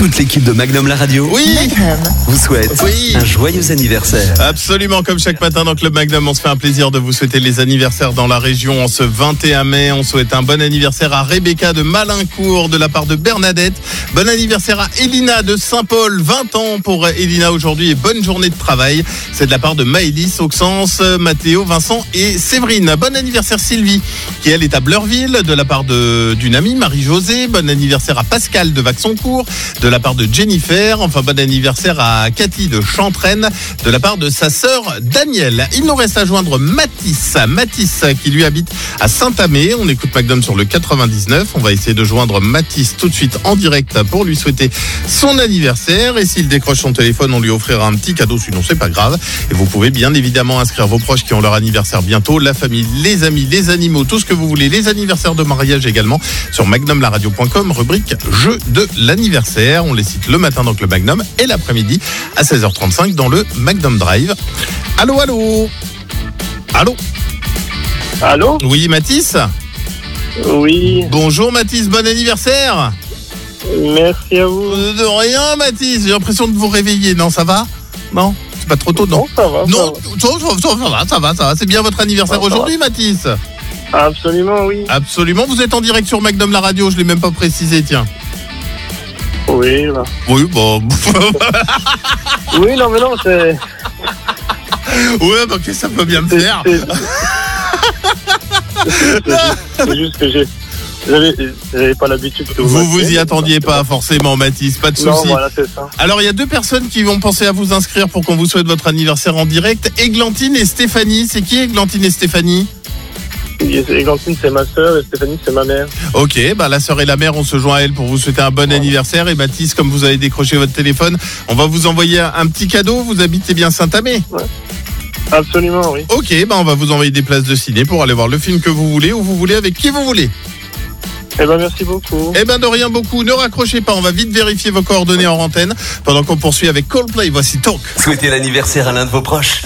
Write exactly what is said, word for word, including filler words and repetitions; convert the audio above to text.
Toute l'équipe de Magnum la radio Oui. Magnum. vous souhaite Oui. un joyeux anniversaire. Absolument, comme chaque matin dans Club Magnum, on se fait un plaisir de vous souhaiter les anniversaires dans la région en ce vingt et un mai. On souhaite un bon anniversaire à Rebecca de Malincourt de la part de Bernadette. Bon anniversaire à Elina de Saint-Paul, vingt ans pour Elina aujourd'hui et bonne journée de travail. C'est de la part de Maëlys, Auxence, Mathéo, Vincent et Séverine. Bon anniversaire Sylvie qui elle est à Bleurville de la part de, d'une amie Marie-Josée. Bon anniversaire à Pascal de Vaxoncourt de la part de Jennifer. Enfin, bon anniversaire à Cathy de Chantraine de la part de sa sœur Danielle. Il nous reste à joindre Mathis. Mathis qui lui habite à Saint-Amé. On écoute Magnum sur le quatre-vingt-dix-neuf. On va essayer de joindre Mathis tout de suite en direct pour lui souhaiter son anniversaire. Et s'il décroche son téléphone, on lui offrira un petit cadeau. Sinon, c'est pas grave. Et vous pouvez bien évidemment inscrire vos proches qui ont leur anniversaire bientôt. La famille, les amis, les animaux, tout ce que vous voulez. Les anniversaires de mariage également sur magnum la radio point com, rubrique jeu de l'anniversaire. On les cite le matin dans le Magnum et l'après-midi à seize heures trente-cinq dans le Magnum Drive. Allô, allô Allô Allô? Oui, Mathis? Oui, Bonjour Mathis, bon anniversaire. merci à vous. Euh, De rien Mathis, j'ai l'impression de vous réveiller. Non, ça va? Non? C'est pas trop tôt, non? Bon, ça va. Non, ça ça, ça, ça va, ça va, ça va. C'est bien votre anniversaire Ça va. aujourd'hui, Mathis? va. Absolument, oui. Absolument. Vous êtes en direct sur Magnum la radio, je l'ai même pas précisé, tiens. Oui, là. Oui, bon. Oui, non, mais non, c'est. Ouais, bah, ok, ça peut bien me C'est faire. c'est- c'est juste- c'est juste que j'ai. J'avais j'avais pas l'habitude que vous. Vous vous y m'appeliez. attendiez pas forcément, Mathis, pas de Non, souci. voilà, c'est ça. Alors, il y a deux personnes qui vont penser à vous inscrire pour qu'on vous souhaite votre anniversaire en direct. Églantine et Stéphanie. C'est qui Églantine et Stéphanie? Églantine, c'est ma sœur et Stéphanie, c'est ma mère. Ok, bah la sœur et la mère, on se joint à elle pour vous souhaiter un bon anniversaire. Et Mathis, comme vous avez décroché votre téléphone, on va vous envoyer un, un petit cadeau. Vous habitez bien Saint-Amé? Absolument, oui. Ok, bah on va vous envoyer des places de ciné pour aller voir le film que vous voulez, où vous voulez, avec qui vous voulez. Eh ben, merci beaucoup. Eh ben de rien beaucoup, ne raccrochez pas, on va vite vérifier vos coordonnées en antenne pendant qu'on poursuit avec Coldplay. Voici Talk. Souhaitez l'anniversaire à l'un de vos proches.